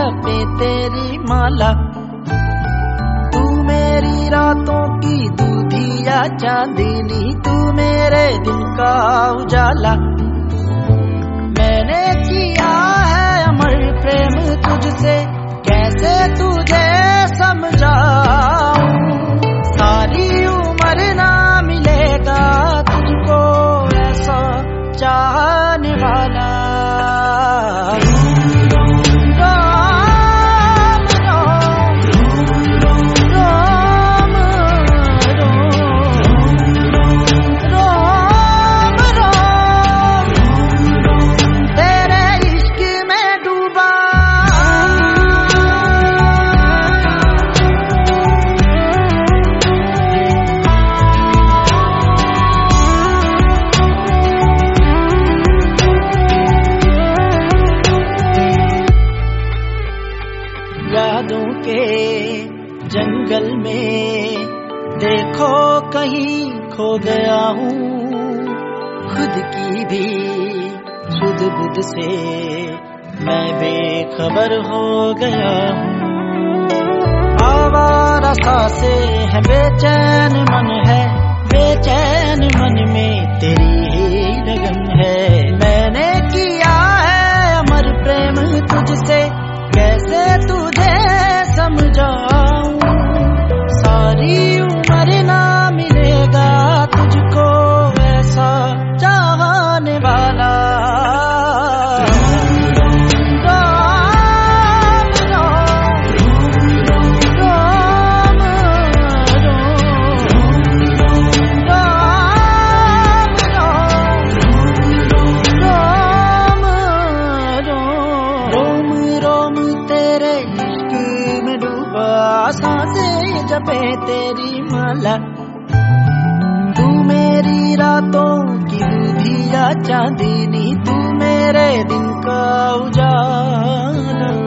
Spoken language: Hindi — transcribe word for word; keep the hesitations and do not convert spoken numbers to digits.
जपे तेरी माला। तू मेरी रातों की दूधिया चांदनी, तू मेरे दिन का उजाला। मैंने किया है अमर प्रेम तुझसे, कैसे तुझे समझाऊं। सारी उम्र ना मिलेगा तुझको ऐसा चाहने वाला। यादों के जंगल में देखो कहीं खो गया हूँ, खुद की भी सुध बुध से मैं बेखबर हो गया हूँ। आवारा सांसें है, बेचैन मन है, बेचैन मन में तेरी ही लगन है। मैंने किया है अमर प्रेम तुझसे, कैसे तुझे समझाऊं। सारी उम्र ना मिलेगा तुझको ऐसा चाहने वाला। सांसें जपे तेरी माला। तू मेरी रातों की दूधिया चांदनी, तू मेरे दिन का उजाला।